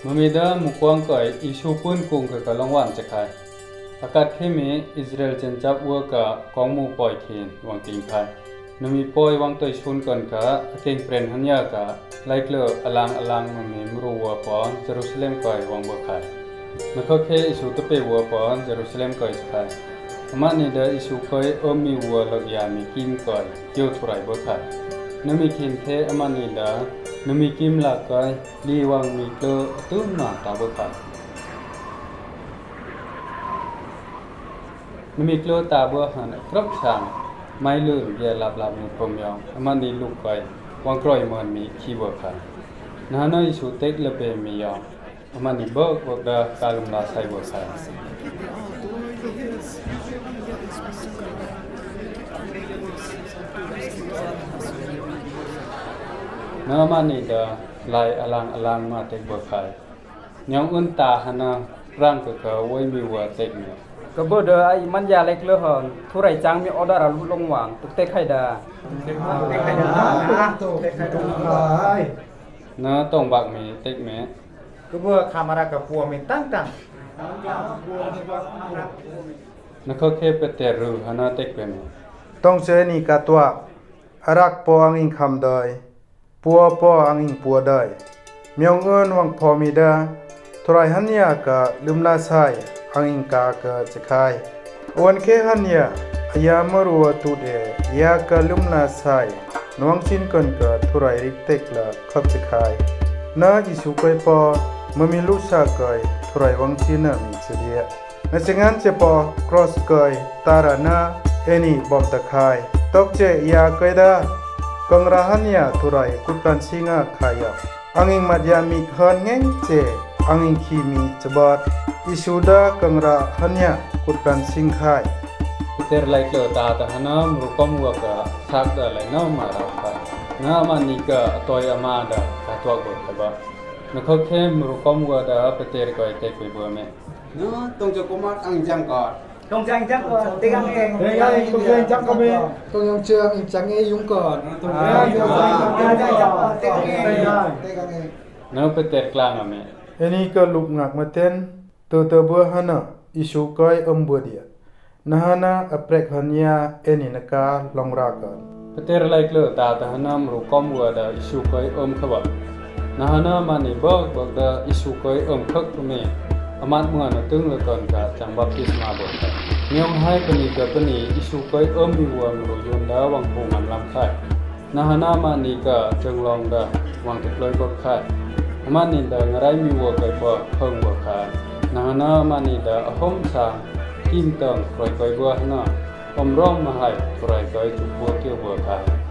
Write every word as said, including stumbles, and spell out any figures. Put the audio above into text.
มันมีเดิมมุกวางก่อยอิชูปุ่นกุงกับกะลงวันจะใครอากาศเข้มอิสราเอลเจนจับวัวกับกองมูปล่อยเขียนวังติงใครนมีปอยวังตัวชุนกันกับเก่งเปรนหันยากับไลค์เลออลังอลังมันมีมรัวปอนเยรูซาเล็มก่อยวังบัวใครนักเขาเคอิชูตะเปวัวปอนเยรูซาเล็มก่อยจะใครมันนี่เดอิชูก่อยอมีวัวหลักยามีกิมก่อยเกี่ยวทุไรบัวใครนมีกิมเทอมันนี่เดนมีกิมหลักก่อยลีวังมีเกลือตุ้มหนาตาบัวใครนมีเกลือตาบัวหันครบช่างไม่ลืมเยลับลับมีพรมยองมันนี่ลูกก่อยวังกรอยมันมีขี้บัวใครนั่นอิชูเต็กเลเปมียองมันนี่เบิกบักเดากาลุมลาไซบัวใครน้ำมันนี่เดาลายอลังอลังมาเต็กบัวไข่ยองอุ่นตาหนาร่างก็เขาไว้มีวัวเต็กเนี่ยก็บ่เดอไอ้มันยาเล็กเลยหอนทุไรจังมีออเดอร์ลงหวังตุกเต็กไข่ดาเต็กไข่ดาตุกเต็กไข่ดาเนาะต้องบักมีเต็กแม่ก็บ่คามารากับปัวมีตั้งตั้งนักเขาเคไปเตรูหนาเต็กเป็นต้องเจนี่กะตัวอารักปออังอิงคำได้ปัวปออังอิงปัวได้เมียงเอินวังพอมีดาทรายหันยากะลืมลาไซอังอิงกากะจะคายวันเคหันยาอายามรัวตุเดยากะลืมลาไซนวังชินกันกะทรายริกเต็กละขับจะคายนาอิสุกอยปอมมีลูกชากอยทรายวังชินมีเสียในสิ่งนั้นเจปอกรอสกอยตารานาเอนี่บอมตะคายตกเจยากอยดากังราหันยาทรายกุตันสิงาขายอังอิงมัดยามีขันเง่งเจอังอิงขีมีจบดอิสุดากังราหันยากุตันสิงขายเตอร์ไลค์เลตาตาหนามรุกมวัวกะสักเดลัยน้ำมาราคาน้ามันนี่กะตัวยามาดากัตัวกบกบนักเขาเข้มรุกมวัวดาเปเตอร์ก็ไอเตกไปบัวเมเนาะต้องจะกุมารอังจังก่อนต้องจังจังก่อนตีกันเองเฮ้ยต้องจังจังก็มีต้องยังเชื่ออังจังเอยุ่งก่อนต้องจังจังจังตีกันเองตีกันเองเนาะเปเตอร์กลางอะเมเอนี่ก็ลุกงักมาเต้นตัวตัวบัวหันอิสุก้อยอมบัวเดียนะฮะนะอเปรกหันยาเอนี่นักาลองรักกันเปเตอร์ไลค์เลตาตาหนามรุกมวัวดาอิสุก้อยอมขบนะฮะนะมันนี่บอกบอกดาอิสุก้อยอมคักตุเมอามัดเมื่อนัตึงเลยก่อนกะจังบัพติศมาบอกกันเนียงให้ปนิกับปนิอิสุก้อยอมมีวัวมรุยุนดาวังปูมันลำค่ายนะฮะนะมันนี่กะจังลองดาวังติดลอยกดค่ายอามัดนี่ดางไรมีวัวไก่บ่เพิ่งบัวค่ายนะฮะนะมันนี่ดาอหมสางกิมตังคอยคอยบัวหน้าอมร้องมาให้คอยคอยจุบัวเกี่ยวบัวค่าย